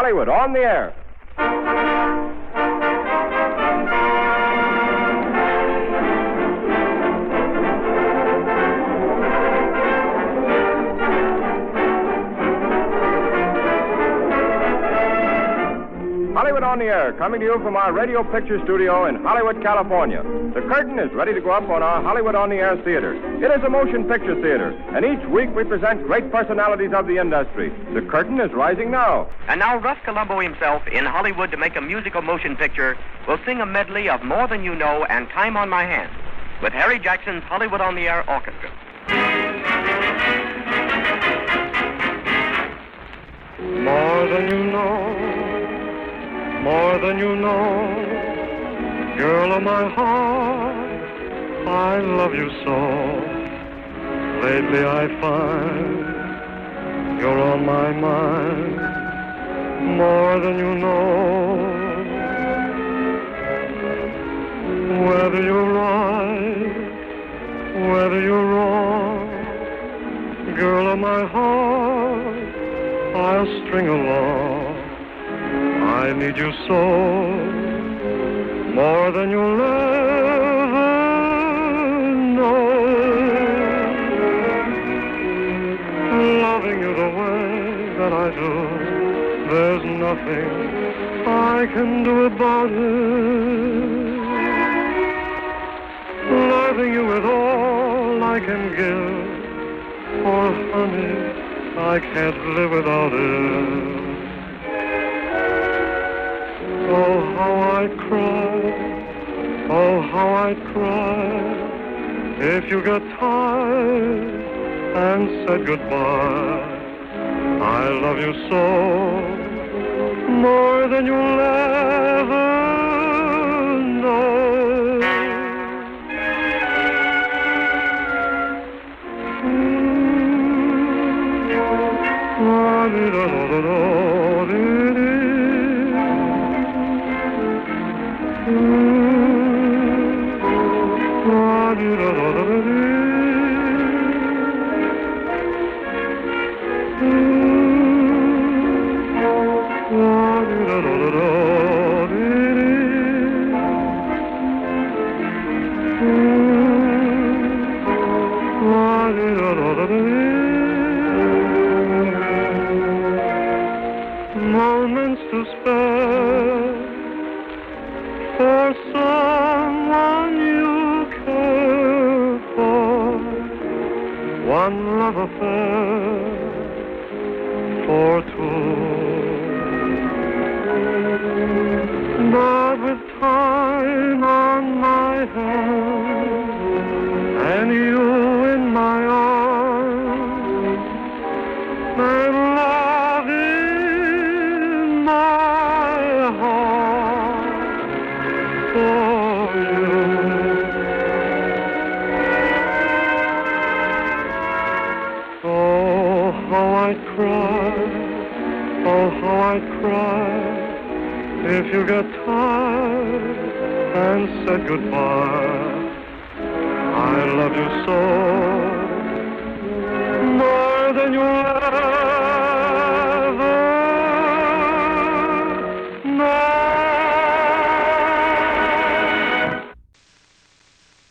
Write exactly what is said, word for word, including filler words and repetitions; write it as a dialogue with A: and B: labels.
A: Hollywood on the Air. Hollywood on the Air, coming to you from our radio picture studio in Hollywood, California. The curtain is ready to go up on our Hollywood on the Air theater. It is a motion picture theater, and each week we present great personalities of the industry. The curtain is rising now.
B: And now Russ Columbo himself, in Hollywood to make a musical motion picture, will sing a medley of More Than You Know and Time on My Hands with Harry Jackson's Hollywood on the Air Orchestra.
C: More than you know, more than you know, girl of my heart, I love you so. Lately I find you're on my mind, more than you know. Whether you're right, whether you're wrong, girl of my heart, I'll string along. I need you so, more than you'll ever know. Loving you the way that I do, there's nothing I can do about it. Loving you with all I can give, for honey, I can't live without it. Oh, how I'd cry, oh, how I'd cry if you got tired and said goodbye. I love you so, more than you'll ever know. Moments to spare for someone you care for, one love affair for two. But with time on my hand and you in my arms and love in my heart for you. Oh, how I'd cry, oh, how I'd cry if you got tired and said goodbye. I love you so,